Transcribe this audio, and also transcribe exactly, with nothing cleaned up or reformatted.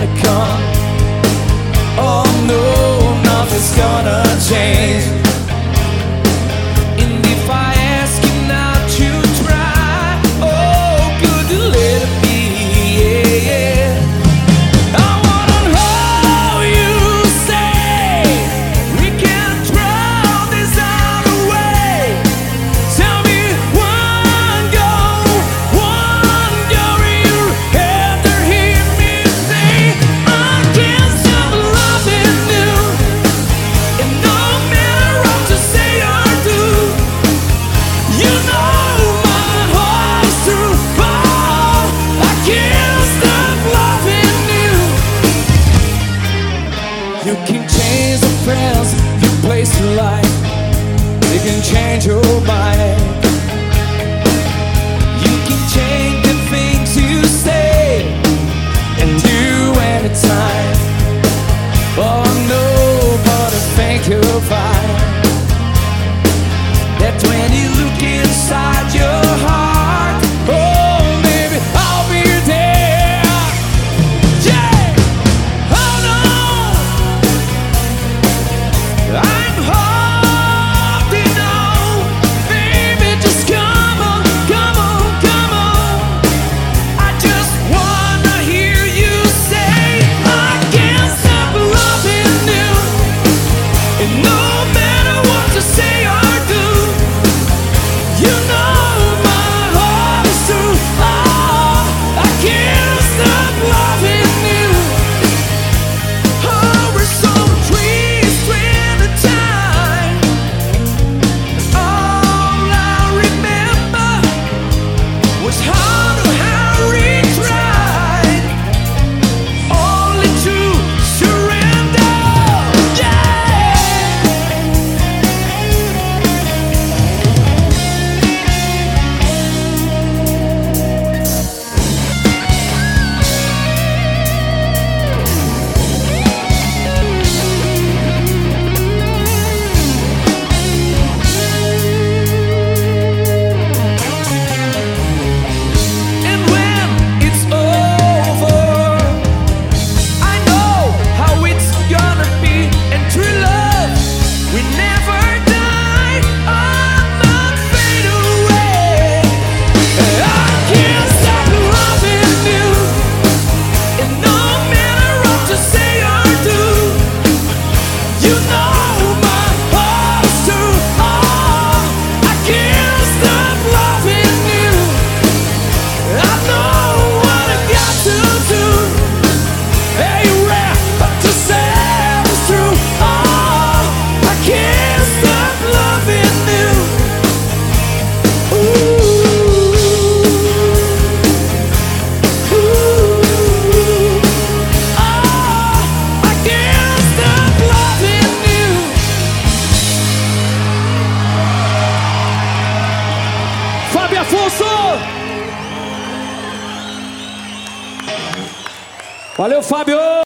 gonna come. Oh no, nothing's gonna change. And if I ask you not to try, oh, could you let it be? Yeah, yeah. I wanna hold you, say we can throw this out away. Tell me one go, one go, you have to hear me say I can't stop loving you. And no matter what you say or do, you know my heart's true. Oh, I can't stop loving you. You can change the friends you place in life. You can change your mind. You can change the things you say and do anytime. Oh no, but I think you'll find that when you look inside your heart, oh baby, I'll be there. Yeah, oh no, I'm holding on. Baby, just come on, come on, come on. I just wanna hear you say I can't stop loving you. And no matter what you say or do, you know my heart is true. Oh, I can't stop loving you. Oh, we're so trees at a time. All I remember was how to Harry tried only to surrender. Yeah. And when it's over, I know how it's gonna be. And true love, we never die. I'm not fade away. I can't stop loving you. And no matter what you say or do, you know my heart's true. Oh, I can't stop loving you. I know what I got to do. Hey, rap, to say it's true. Oh, I can't stop loving you. Ooh, ooh, oh, I can't stop loving you. Fábio Afonso! Valeu, Fábio!